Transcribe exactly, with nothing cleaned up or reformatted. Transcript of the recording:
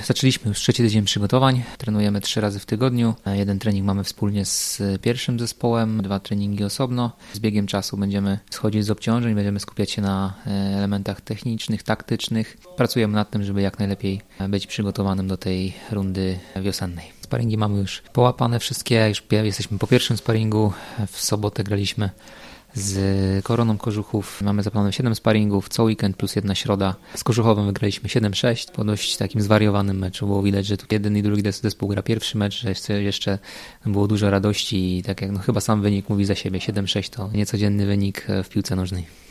zaczęliśmy już trzeci tydzień przygotowań. Trenujemy trzy razy w tygodniu. Jeden trening mamy wspólnie z pierwszym zespołem, dwa treningi osobno. Z biegiem czasu będziemy schodzić z obciążeń, będziemy skupiać się na elementach technicznych, taktycznych. Pracujemy nad tym, żeby jak najlepiej być przygotowanym do tej rundy wiosennej. Sparingi mamy już połapane wszystkie, już jesteśmy po pierwszym sparingu. W sobotę graliśmy z Koroną Kożuchów. Mamy zaplanowane siedem sparingów, co weekend plus jedna środa. Z Kożuchowem wygraliśmy siedem sześć po dość takim zwariowanym meczu. Było widać, że tu jeden i drugi zespół gra pierwszy mecz, że jeszcze, jeszcze było dużo radości i tak jak no chyba sam wynik mówi za siebie. siedem sześć to niecodzienny wynik w piłce nożnej.